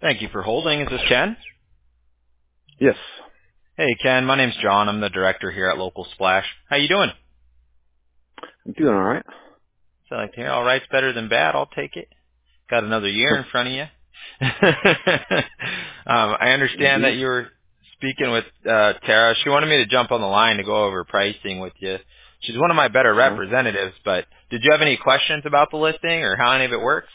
Thank you for holding. Is this Ken? Yes. Hey, Ken. My name's John. I'm the director here at Local Splash. How you doing? I'm doing all right. So like to hear all right's better than bad. I'll take it. Got another year in front of you. I understand that Indeed. you were speaking with Tara. She wanted me to jump on the line to go over pricing with you. She's one of my better Uh-huh. representatives, but did you have any questions about the listing or how any of it works?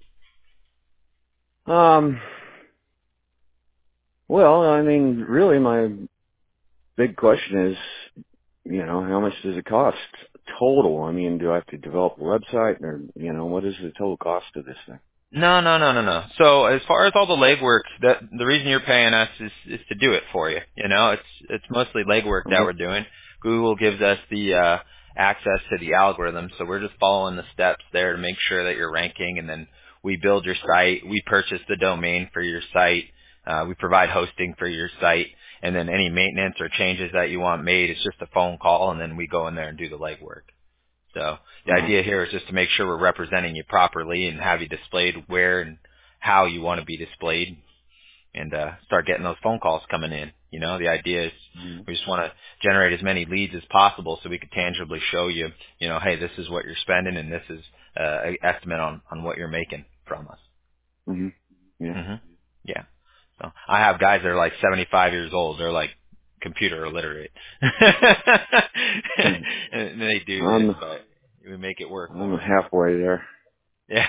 Well, I mean, really my big question is, how much does it cost total? I mean, do I have to develop a website or, what is the total cost of this thing? No. So as far as all the legwork, the reason you're paying us is to do it for you. It's mostly legwork that Uh-huh. we're doing. Google gives us the access to the algorithm, so we're just following the steps there to make sure that you're ranking, and then we build your site. We purchase the domain for your site. We provide hosting for your site, and then any maintenance or changes that you want made, it's just a phone call, and then we go in there and do the legwork. So the Uh-huh. idea here is just to make sure we're representing you properly and have you displayed where and how you want to be displayed, and start getting those phone calls coming in. The idea is Mhm. we just want to generate as many leads as possible so we could tangibly show you, hey, this is what you're spending and this is an estimate on what you're making from us. Mhm. Yeah. hmm Yeah. So I have guys that are like 75 years old. They're like computer illiterate. Mhm. And they do this, I'm but we make it work for I'm them. halfway there. Yeah.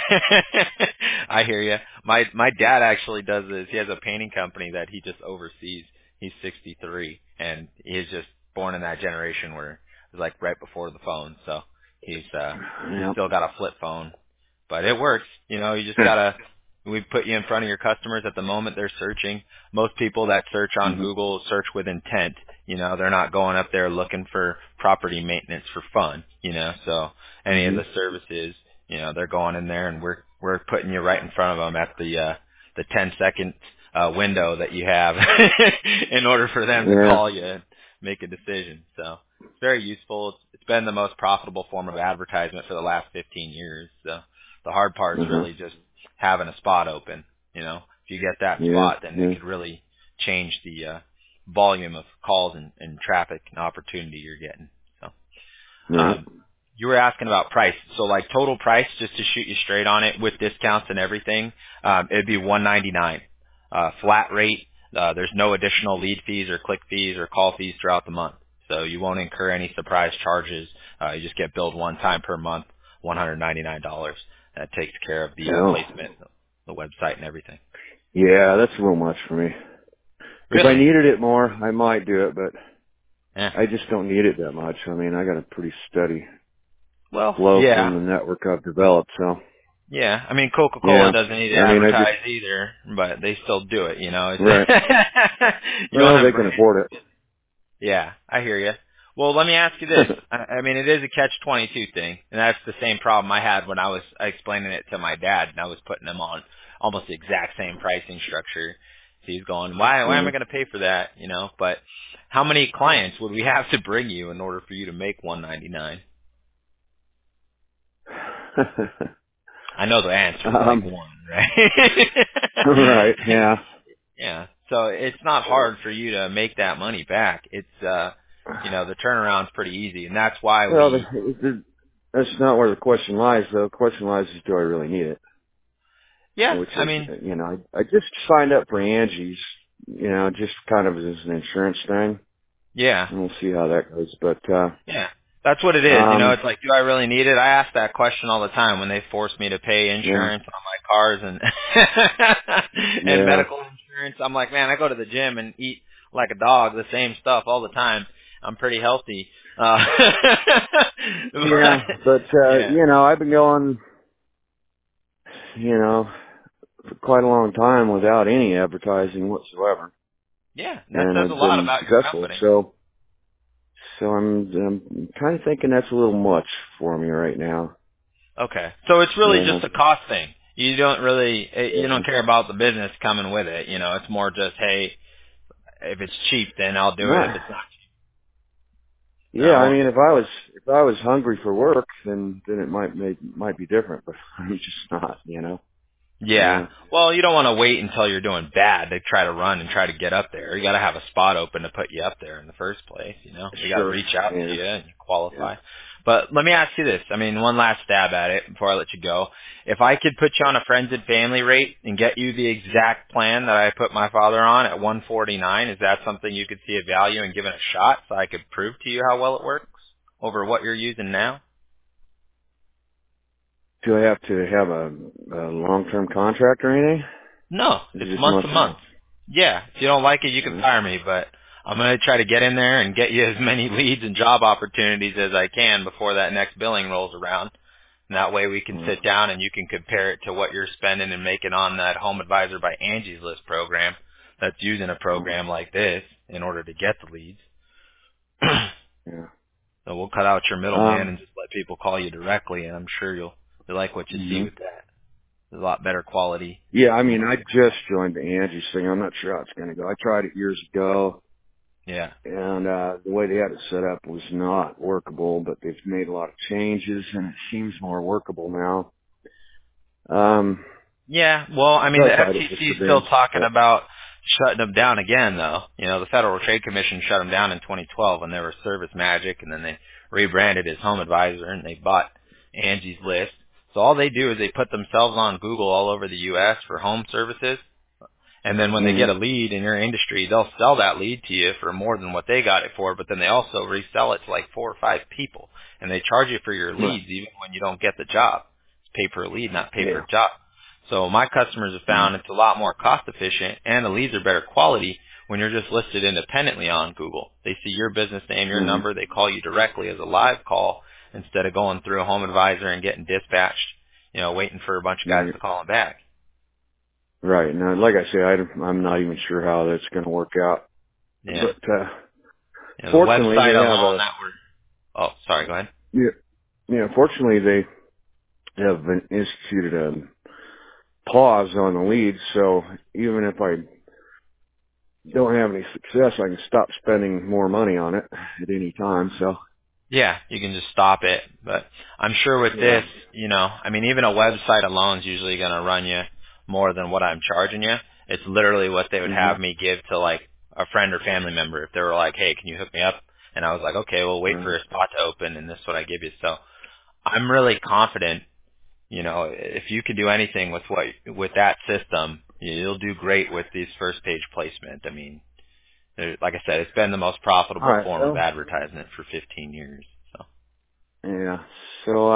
I hear you. My dad actually does this. He has a painting company that he just oversees. He's 63 and he's just born in that generation where it was like right before the phone. So he's Yep. still got a flip phone, but it works. You just gotta, we put you in front of your customers at the moment they're searching. Most people that search on Mhm. Google search with intent. They're not going up there looking for property maintenance for fun. So any of the Mhm. services, they're going in there and we're putting you right in front of them at the 10-second window that you have in order for them to Yeah. call you and make a decision. So it's very useful. It's been the most profitable form of advertisement for the last 15 years. So the hard part is Uh-huh. really just having a spot open. If you get that Yeah. spot, then it Yeah. could really change the volume of calls and traffic and opportunity you're getting. So Right. you were asking about price. So like total price, just to shoot you straight on it with discounts and everything, it'd be $199 flat rate. There's no additional lead fees or click fees or call fees throughout the month. So you won't incur any surprise charges. You just get billed one time per month, $199. That takes care of the Oh. placement, the website and everything. Yeah, that's a little much for me. If I Really? needed it more, I might do it, but Yeah. I just don't need it that much. I mean, I got a pretty steady Well, flow yeah. from the network I've developed, so Yeah, I mean Coca-Cola yeah. doesn't need to I mean, I just advertise either, but they still do it. right. You want Well, to they can brand. afford Yeah, I hear you. Well, let me ask you this. it. I mean, it is a catch-22 thing, and that's the same problem I had when I was explaining it to my dad, and I was putting him on almost the exact same pricing structure. So he's going, why am Yeah. I going to pay for that? But how many clients would we have to bring you in order for you to make 199? I know the answer is like one, right? right. Yeah. Yeah. So it's not hard for you to make that money back. It's the turnaround's pretty easy, and that's why Well, we. that's not where the question lies, though. The question lies is, do I really need it? Yeah, Which I is, mean, I just signed up for Angie's, just kind of as an insurance thing, yeah, and we'll see how that goes. But, yeah. That's what it is. um, It's like, do I really need it? I ask that question all the time when they force me to pay yeah, insurance on my cars and and yeah, medical insurance. I'm like, man, I go to the gym and eat like a dog, the same stuff all the time. I'm pretty healthy. yeah. But, But, yeah. I've been going, you know, for quite a long time without any advertising whatsoever, Yeah, that and says a I've lot been about your successful. company. So I'm kind of thinking that's a little much for me right now. Okay. So it's really Yeah. just a cost thing. You don't really, you Yeah. don't care about the business coming with it. It's more just, hey, if it's cheap, then I'll do it. If No. it's not cheap, then Yeah, I I won't. mean, if I was hungry for work, then it might be different, but I'm just not. Yeah. Yeah, Well, you don't want to wait until you're doing bad to try to run and try to get up there. You got to have a spot open to put you up there in the first place. You know, we got to sure. reach out to Yeah, you and yeah. qualify. But let me ask you this. I mean, one last stab at it before I let you go. If I could put you on a friends and family rate and get you the exact plan that I put my father on at 149, is that something you could see a value in giving a shot so I could prove to you how well it works over what you're using now? Do I have to have a long-term contract or anything? No, Is it's it just month month to to month. month? Yeah, if you don't like it, you can Uh, fire me, but I'm going to try to get in there and get you as many leads and job opportunities as I can before that next billing rolls around. And that way we can uh, sit down and you can compare it to what you're spending and making on that Home Advisor by Angie's List program that's using a uh, program like this in order to get the leads. yeah. So we'll cut out your middleman Um. and just let people call you directly, and I'm sure you'll like what you see hmm with that. There's a lot better quality. Yeah, I mean, I just joined the Angie's thing. I'm not sure how it's going to go. I tried it years ago, Yeah. and the way they had it set up was not workable. But they've made a lot of changes, and it seems more workable now. Yeah, well, I So mean, the I tried it just FCC for is still them. talking But about shutting them down again, though. You know, the Federal Trade Commission shut them down in 2012 when they were Service Magic, and then they rebranded as Home Advisor, and they bought Angie's List. So all they do is they put themselves on Google all over the U.S. for home services, and then when they hmm get a lead in your industry, they'll sell that lead to you for more than what they got it for, but then they also resell it to like 4 or 5 people, and they charge you for your Right. leads even when you don't get the job. It's pay per lead, not pay per Yeah. job. So my customers have mm found it's a lot more cost efficient and the leads are better quality when you're just listed independently on Google. They see your business name, your hmm number, they call you directly as a live call instead of going through a home advisor and getting dispatched, you know, waiting for a bunch of guys Right. to call them back. Right. Now, like I say, I'm not even sure how that's going to work out. Yeah. But You know, the fortunately, website they have alone a that we're oh, sorry, go ahead. yeah. Yeah. Fortunately, they have been instituted a pause on the leads, so even if I don't have any success, I can stop spending more money on it at any time. So Yeah, you can just stop it. But I'm sure with yeah. this, you know, I mean, even a website alone is usually going to run you more than what I'm charging you. It's literally what they would hmm have me give to like a friend or family member if they were like, hey, can you hook me up? And I was like, okay, well, wait for Right. a spot to open, and this is what I give you. So I'm really confident, you know, if you can do anything with that system, you'll do great with these first page placement. I mean, like I said, it's been the most All profitable right. form of Well. advertisement for 15 years. So. Yeah. So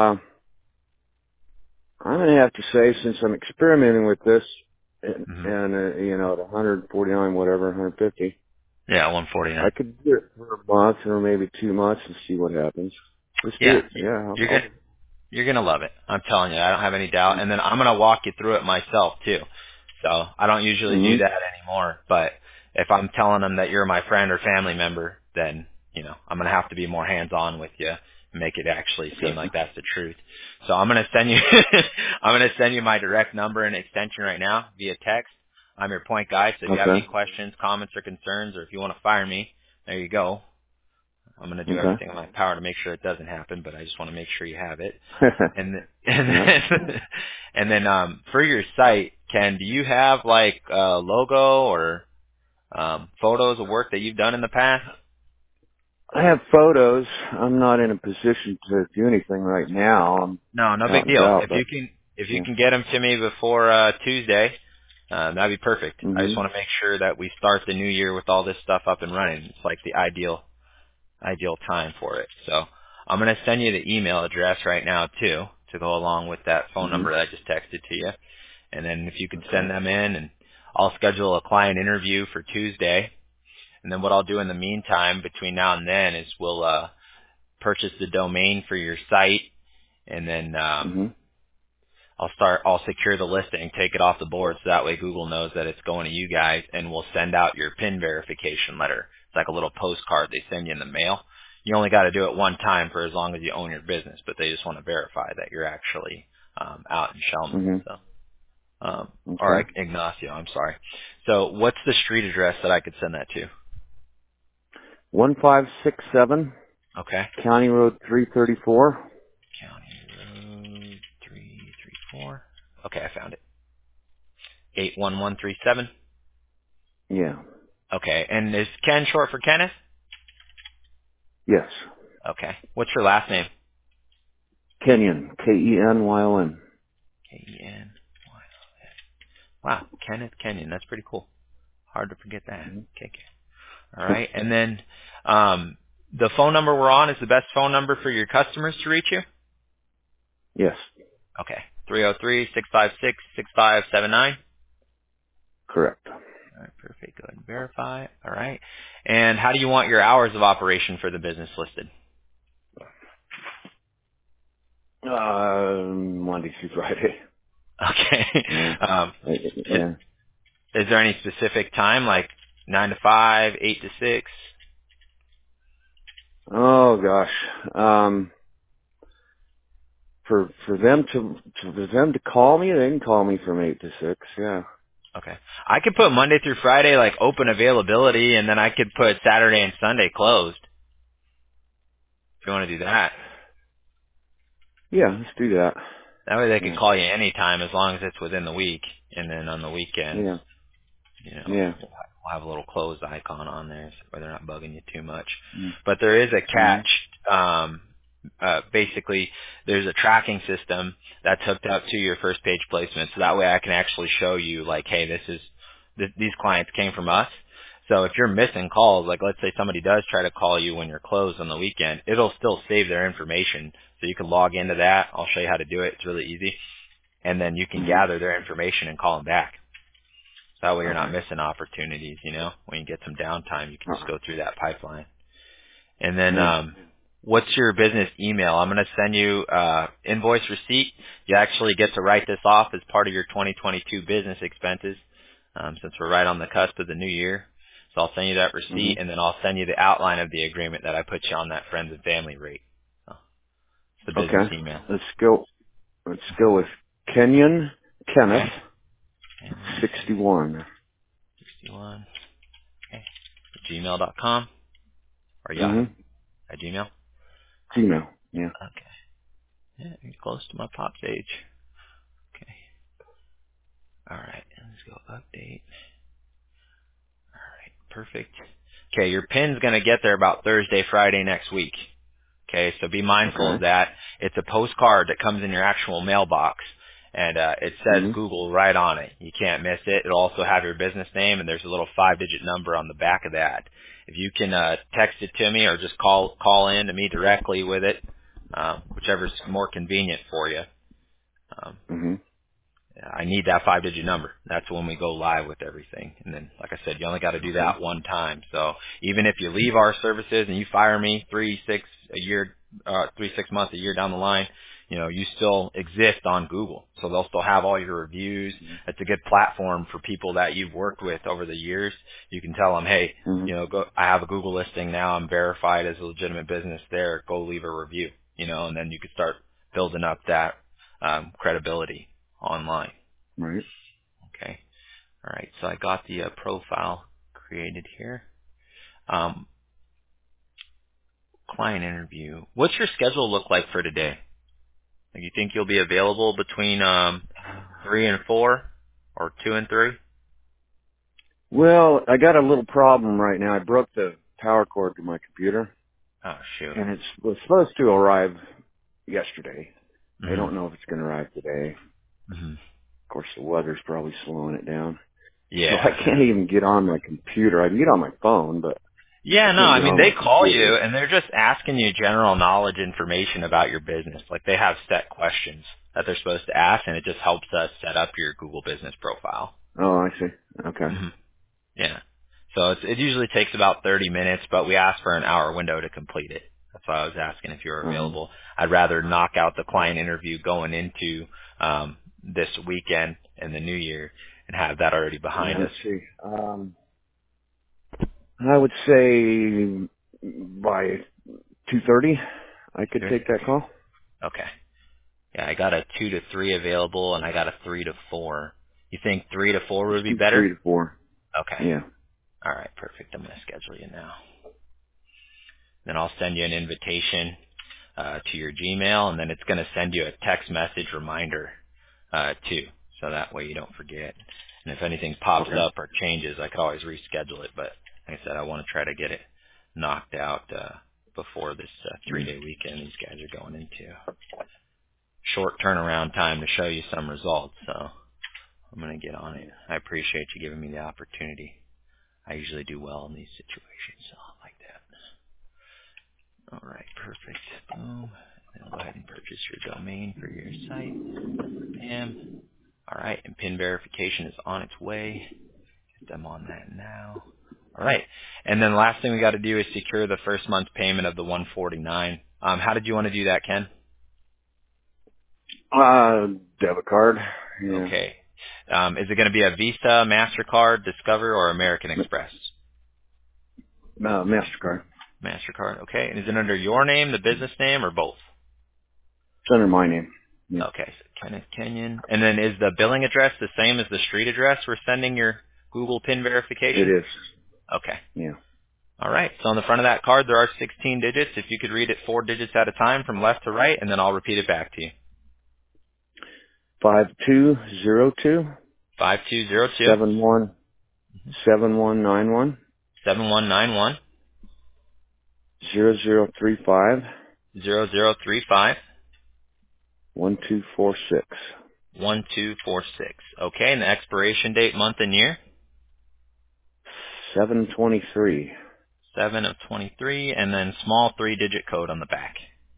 I'm gonna have to say, since I'm experimenting with this, Mhm. and at 149, whatever, 150. Yeah, I 149. could do it for a month or maybe 2 months and see what happens. Let's do Yeah, it. Yeah. you're I'll good. You're gonna love it. I'm telling you, I don't have any doubt. And then I'm gonna walk you through it myself too. So I don't usually do mm-hmm. that anymore. But if I'm telling them that you're my friend or family member, then you know I'm gonna have to be more hands-on with you, and make it actually seem Gotcha. like that's the truth. So I'm gonna send you, I'm gonna send you my direct number and extension right now via text. I'm your point guy. So if you have any Okay. questions, comments, or concerns, or if you want to fire me, there you go. I'm going to do Okay. everything in my power to make sure it doesn't happen, but I just want to make sure you have it. And th- Yeah. and then for your site, Ken, do you have like a logo or photos of work that you've done in the past? I have photos. I'm not in a position to do anything right now. I'm No, no out big and deal. about, but If you yeah. can get them to me before Tuesday, that'd be perfect. I just Mhm. want to make sure that we start the new year with all this stuff up and running. It's like the ideal time for it. So I'm going to send you the email address right now too to go along with that phone Mhm. number that I just texted to you. And then if you could send Okay. them in, and I'll schedule a client interview for Tuesday. And then what I'll do in the meantime between now and then is we'll purchase the domain for your site, and then Mhm. I'll secure the listing, take it off the board so that way Google knows that it's going to you guys, and we'll send out your PIN verification letter. It's like a little postcard they send you in the mail. You only got to do it one time for as long as you own your business, but they just want to verify that you're actually out in Shellman. Mhm. So, or Okay. Ignacio, I'm sorry. So what's the street address that I could send that to? 1567 Okay. County Road 334. County Road 334. Okay, I found it. 81137. Yeah. Okay. And is Ken short for Kenneth? Yes. Okay. What's your last name? Kenyon. Kenyon. K-E-N. Wow. Kenneth Kenyon. That's pretty cool. Hard to forget that. Mm-hmm. Okay. All right. And then the phone number we're on is the best phone number for your customers to reach you? Yes. Okay. 303-656-6579. Correct. All right, perfect. Go ahead and verify. All right. And how do you want your hours of operation for the business listed? Monday through Friday. Okay. Yeah. Is, Yeah. is there any specific time, like 9 to 5, 8 to 6? Oh gosh. For them to call me, they can call me from 8 to 6. Yeah. Okay. I could put Monday through Friday, like open availability, and then I could put Saturday and Sunday closed if you want to do that. Yeah. Let's do that. That way they could Yeah. call you anytime as long as it's within the week. And then on the weekends, Yeah. you know, Yeah. we'll have a little closed icon on there so where they're not bugging you too much. Mm-hmm. But there is a Mm-hmm. catch. Basically, there's a tracking system that's hooked up to your first page placement, so that way I can actually show you, like, hey, these clients came from us. So if you're missing calls, like let's say somebody does try to call you when you're closed on the weekend, it'll still save their information. So you can log into that. I'll show you how to do it. It's really easy. And then you can Mm-hmm. gather their information and call them back. So that way you're not Okay. missing opportunities, you know. When you get some downtime, you can All just right. go through that pipeline. And then Yeah. what's your business email? I'm going to send you invoice receipt. You actually get to write this off as part of your 2022 business expenses since we're right on the cusp of the new year. So I'll send you that Mm-hmm. receipt, and then I'll send you the outline of the agreement that I put you on that friends and family rate. So it's the business Okay. email. Let's go with Kenyon Kenneth Okay. And 61. 61. Okay. Gmail.com or Yahoo Mm-hmm. at Gmail. Gmail. Yeah. Okay. Yeah, you're close to my pop page. Okay. All right. Let's go update. All right. Perfect. Okay. Your pin's going to get there about Thursday, Friday next week. Okay. So be mindful of Okay. that. It's a postcard that comes in your actual mailbox. And it says Mm-hmm. Google right on it. You can't miss it. It'll also have your business name, and there's a little 5-digit number on the back of that. If you can text it to me or just call in to me directly with it, whichever's more convenient for you. Um, Mm-hmm. I need that 5-digit number. That's when we go live with everything. And then, like I said, you only got to do Okay. that one time. So even if you leave our services and you fire me 3, 6 months, a year down the line, you know, you still exist on Google. So they'll still have all your reviews. It's a good platform for people that you've worked with over the years. You can tell them, hey, Mm-hmm. you know, I have a Google listing now. I'm verified as a legitimate business there. Go leave a review, you know, and then you can start building up that credibility online. Right. Okay. All right. So I got the profile created here. Client interview. What's your schedule look like for today? Like, you think you'll be available between 3 and 4 or 2 and 3? Well, I got a little problem right now. I broke the power cord to my computer, Oh, shoot. and it was supposed to arrive yesterday. I Mhm. don't know if it's going to arrive today. Mhm. Of course, the weather's probably slowing it down. So I Yeah. can't even get on my computer. I can get on my phone, but I Yeah, no, can't I get mean, on they my call you computer. and they're just asking you general knowledge information about your business. Like, they have set questions that they're supposed to ask, and it just helps us set up your Google business profile. Oh, I see. Okay. Mhm. Yeah. So it usually takes about 30 minutes, but we ask for an hour window to complete it. That's why I was asking if you were Um, available. I'd rather knock out the client interview going into this weekend and the new year and have that already yeah, behind us. let's see. I would say by 2:30, I could Sure. take that call. Okay. Yeah, I got a 2 to 3 available, and I got a 3 to 4. You think 3 to 4 Let's would be do 3 better? to 4. Okay. Yeah. All right, perfect. I'm going to schedule you now. Then I'll send you an invitation to your Gmail, and then it's going to send you a text message reminder too. so that way you don't forget. And if anything pops Okay. up or changes, I could always reschedule it. But like I said, I want to try to get it knocked out before this 3-day weekend these guys are going into. Short turnaround time to show you some results, so I'm going to get on it. I appreciate you giving me the opportunity. I usually do well in these situations, so I like that. All right, perfect. Boom. And go ahead and purchase your domain for your site. Bam. All right, and PIN verification is on its way. Get them on that now. All right, and then the last thing we got to do is secure the first month's payment of the $149. How did you want to do that, Ken? Debit card. Yeah. Okay. Is it going to be a Visa, MasterCard, Discover, or American Express? MasterCard. MasterCard. Okay. And is it under your name, the business name, or both? It's under my name. Yeah. Okay. So Kenneth Kenyon. And then is the billing address the same as the street address we're sending your Google PIN verification? It is. Okay. Yeah. All right. So on the front of that card, there are 16 digits. If you could read it 4 digits at a time from left to right, and then I'll repeat it back to you. 5202 5202 7191 7191 0035 0035 1246 1246. Okay. And the expiration date, month, and year? 723 7 of 23, and then small 3-digit code on the back.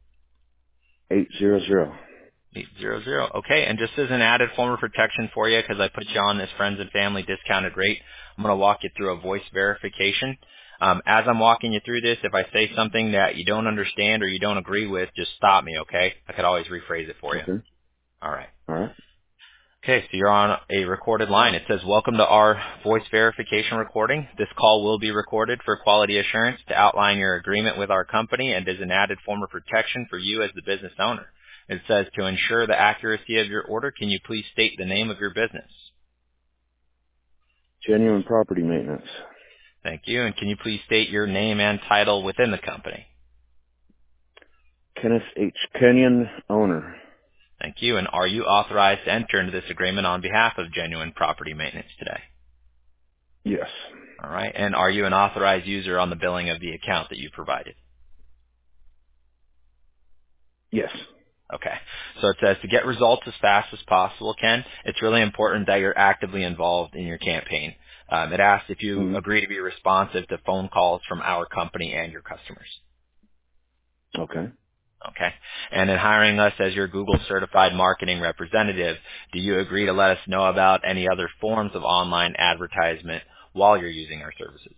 800. 800. Okay, and just as an added form of protection for you, because I put you on this friends and family discounted rate, I'm going to walk you through a voice verification. As I'm walking you through this, if I say something that you don't understand or you don't agree with, just stop me, okay? I could always rephrase it for you. Okay. All right. All right. Okay, so you're on a recorded line. It says, welcome to our voice verification recording. This call will be recorded for quality assurance to outline your agreement with our company and is an added form of protection for you as the business owner. It says, to ensure the accuracy of your order, can you please state the name of your business? Genuine Property Maintenance. Thank you. And can you please state your name and title within the company? Kenneth H. Kenyon, owner. Thank you. And are you authorized to enter into this agreement on behalf of Genuine Property Maintenance today? Yes. All right. And are you an authorized user on the billing of the account that you provided? Yes. Okay. So it says to get results as fast as possible, Ken, it's really important that you're actively involved in your campaign. It asks if you agree to be responsive to phone calls from our company and your customers. Okay. Okay. And in hiring us as your Google certified marketing representative, do you agree to let us know about any other forms of online advertisement while you're using our services?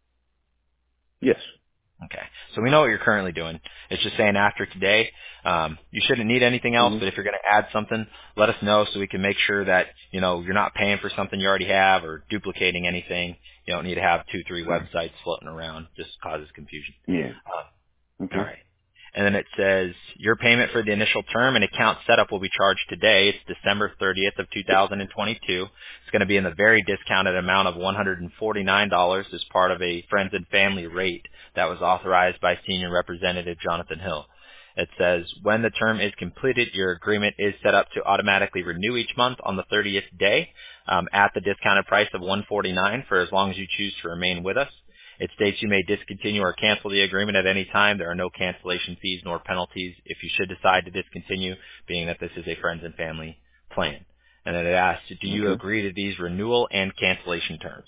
Yes. Okay. So we know what you're currently doing. It's just saying after today, you shouldn't need anything else, but if you're going to add something, let us know so we can make sure that, you're not paying for something you already have or duplicating anything. You don't need to have 2-3 websites floating around. Just causes confusion. Yeah. Okay. All right. And then it says your payment for the initial term and account setup will be charged today. It's December 30th of 2022. It's going to be in the very discounted amount of $149 as part of a friends and family rate that was authorized by Senior Representative Jonathan Hill. It says when the term is completed, your agreement is set up to automatically renew each month on the 30th day at the discounted price of $149 for as long as you choose to remain with us. It states you may discontinue or cancel the agreement at any time. There are no cancellation fees nor penalties if you should decide to discontinue, being that this is a friends and family plan. And then it asks, do you agree to these renewal and cancellation terms?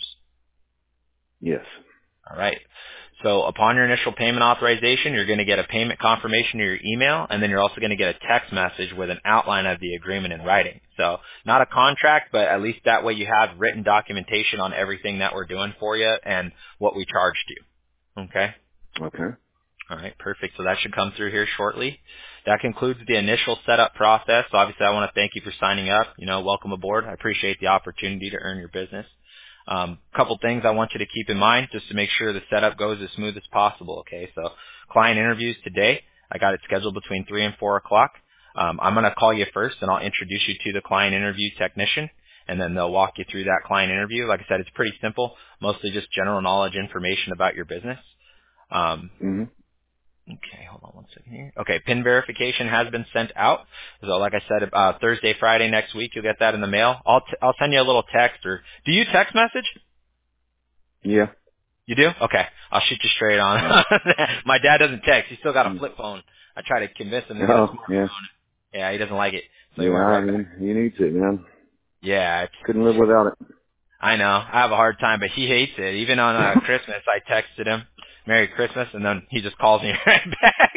Yes. All right. So upon your initial payment authorization, you're going to get a payment confirmation to your email, and then you're also going to get a text message with an outline of the agreement in writing. So not a contract, but at least that way you have written documentation on everything that we're doing for you and what we charged you. Okay? Okay. All right, perfect. So that should come through here shortly. That concludes the initial setup process. So obviously, I want to thank you for signing up. Welcome aboard. I appreciate the opportunity to earn your business. Couple things I want you to keep in mind just to make sure the setup goes as smooth as possible. Okay, so client interviews today. I got it scheduled between 3 and 4 o'clock. I'm going to call you first, and I'll introduce you to the client interview technician, and then they'll walk you through that client interview. Like I said, it's pretty simple, mostly just general knowledge information about your business. Okay, hold on one second here. Okay, PIN verification has been sent out. So like I said, Thursday, Friday next week, you'll get that in the mail. I'll send you a little text. Or do you text message? Yeah. You do? Okay, I'll shoot you straight on. Yeah. My dad doesn't text. He's still got a flip phone. I try to convince him to get a Oh, yeah. smartphone. Yeah, he doesn't like it. So he Yeah, went I right back. mean, you need to, man. Yeah, Couldn't live without it. I know. I have a hard time, but he hates it. Even on Christmas, I texted him, "Merry Christmas," and then he just calls me right back.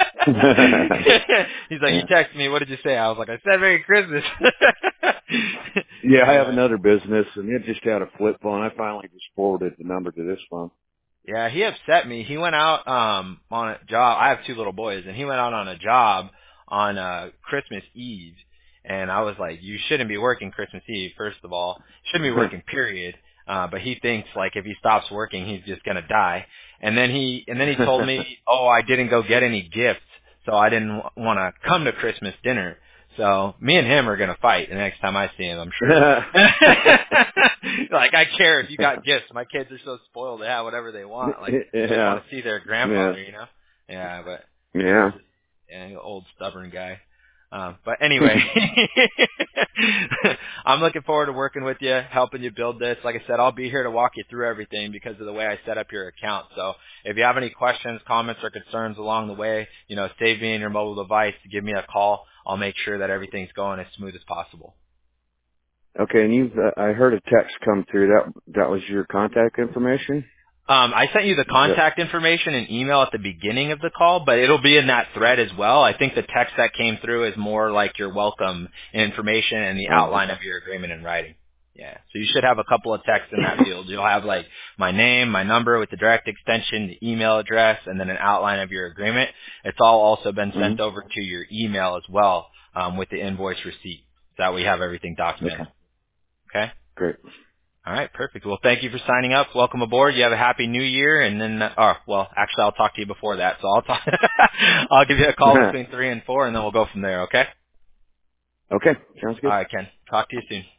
He's like, "You Yeah. texted me. What did you say?" I was like, "I said Merry Christmas." Yeah, I have Yeah. another business, and it just had a flip phone. I finally just forwarded the number to this phone. Yeah, he upset me. He went out on a job. I have two little boys, and he went out on a job on Christmas Eve. And I was like, you shouldn't be working Christmas Eve, first of all. Shouldn't be working, period. But he thinks like if he stops working, he's just gonna die. And then he told me, oh, I didn't go get any gifts, so I didn't want to come to Christmas dinner. So me and him are gonna fight the next time I see him, I'm sure. Like I care if you got gifts. My kids are so spoiled; they have whatever they want. Like they just Yeah. want to see their Yeah. grandfather, you know. Yeah, but he's Yeah. just an old stubborn guy. But anyway, I'm looking forward to working with you, helping you build this. Like I said, I'll be here to walk you through everything because of the way I set up your account. So if you have any questions, comments, or concerns along the way, save me in your mobile device. Give me a call. I'll make sure that everything's going as smooth as possible. Okay, and I heard a text come through. That was your contact information? I sent you the Is that, contact information and email at the beginning of the call, but it'll be in that thread as well. I think the text that came through is more like your welcome information and the outline okay. of your agreement in writing. Yeah. So you should have a couple of texts in that field. You'll have like my name, my number with the direct extension, the email address, and then an outline of your agreement. It's all also been sent Mm-hmm. over to your email as well, with the invoice receipt. So that we have everything documented. Okay, Okay? great. All right, perfect. Well, thank you for signing up. Welcome aboard. You have a happy new year, and then, actually, I'll talk to you before that. So I'll give you a call between 3 and 4, and then we'll go from there. Okay? Okay, sounds All good. right, Ken. Talk to you soon.